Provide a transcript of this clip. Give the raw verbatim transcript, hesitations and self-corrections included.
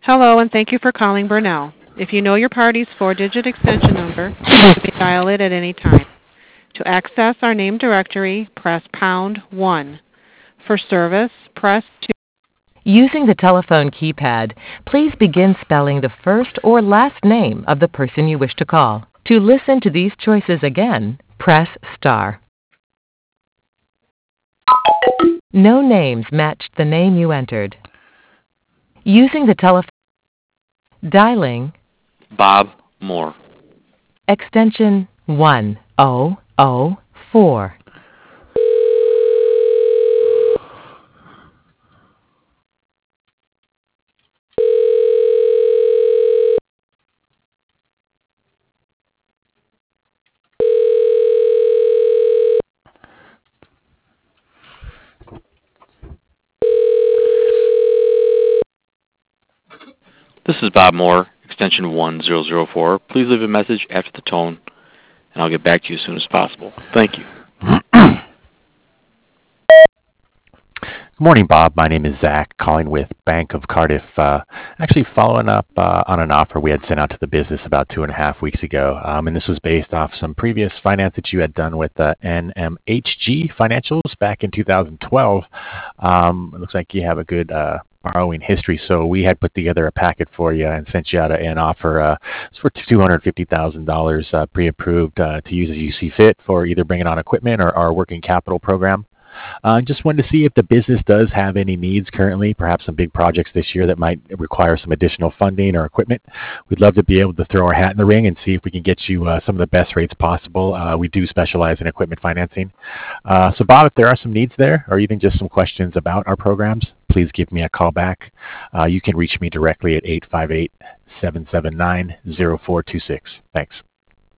Hello, and thank you for calling Burnell. If you know your party's four-digit extension number, you may dial it at any time. To access our name directory, press pound one. For service, press two. Using the telephone keypad, please begin spelling the first or last name of the person you wish to call. To listen to these choices again, press star. No names matched the name you entered. Using the telephone, dialing Bob Moore. extension one oh oh four. This is Bob Moore, extension one zero zero four. Please leave a message after the tone, and I'll get back to you as soon as possible. Thank you. Good morning, Bob. My name is Zach, calling with Bank of Cardiff. Uh, actually following up uh, on an offer we had sent out to the business about two and a half weeks ago. Um, and this was based off some previous finance that you had done with uh, N M H G Financials back in two thousand twelve. Um, it looks like you have a good uh, borrowing history, so we had put together a packet for you and sent you out a, an offer uh, for two hundred fifty thousand dollars uh, pre-approved uh, to use as you see fit for either bringing on equipment or our working capital program. I uh, just wanted to see if the business does have any needs currently, perhaps some big projects this year that might require some additional funding or equipment. We'd love to be able to throw our hat in the ring and see if we can get you uh, some of the best rates possible. Uh, we do specialize in equipment financing. Uh, so, Bob, if there are some needs there or even just some questions about our programs, please give me a call back. Uh, you can reach me directly at eight five eight, seven seven nine, zero four two six. Thanks.